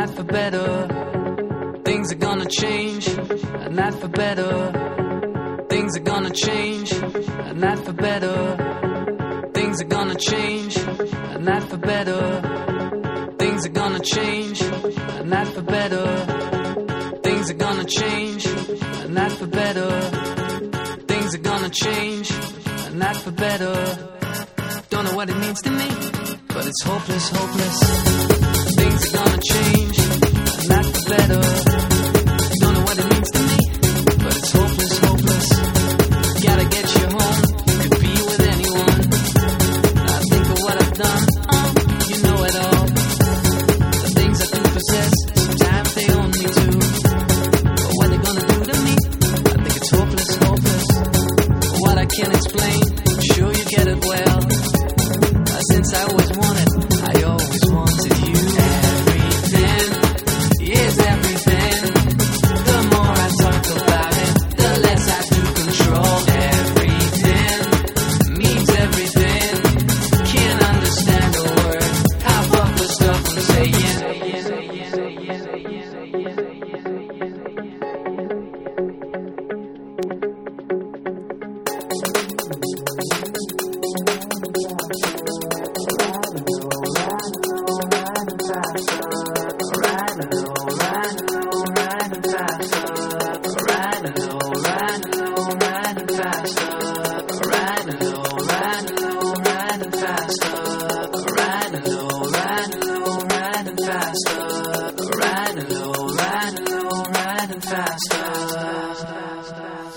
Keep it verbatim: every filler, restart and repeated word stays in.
not for better. Things are gonna change, and not for better. Things are gonna change, and not for better. Things are gonna change, and not for better. Things are gonna change, and not for better. Things are gonna change, and not for better. Things are gonna change, and not for better. Don't know what it means to me, but it's hopeless, hopeless. Things are gonna change, and not for better. Don't know what it means to me, but it's hopeless, hopeless. Gotta get you home, could be with anyone. I think of what I've done, oh, you know it all. The things I do possess, sometimes they own me too. But what they gonna do to me, I think it's hopeless, hopeless. What I can't explain, I'm sure you get it well. Since I always wanted, I always wanted you. Everything is everything. The more I talk about it, the less I do control. Everything means everything. Can't understand a word. Half of the stuff I'm saying. Faster.